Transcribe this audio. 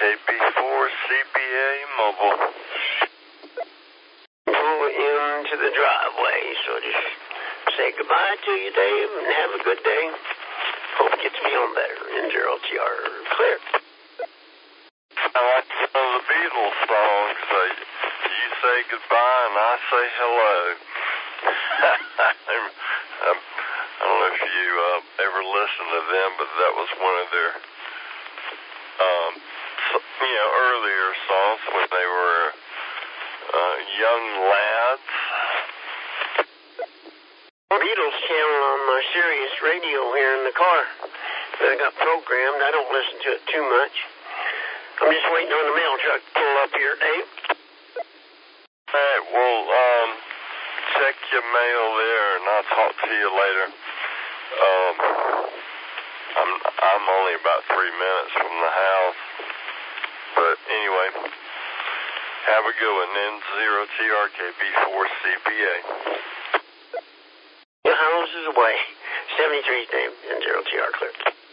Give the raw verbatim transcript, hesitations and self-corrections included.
B four C B A Mobile. Pull into the driveway, so just say goodbye to you, Dave, and have a good day. Hope it gets feeling better. N zero T R clear. I like one of the Beatles songs. Uh, you say goodbye and I say hello. I'm, I'm, I don't know if you uh, ever listened to them, but that was one of their, um, you know, earlier songs when they were uh, young lads. Beatles channel on my Sirius radio here in the car. I got programmed. I don't listen to it too much. I'm just waiting on the mail truck to pull up here, Dave. All right, well, um, check your mail there, and I'll talk to you later. Um, I'm I'm only about three minutes from the house, but anyway, have a good one. N zero T R K B four C B A. Your house is away. seventy-three, Dave. N zero T R clear.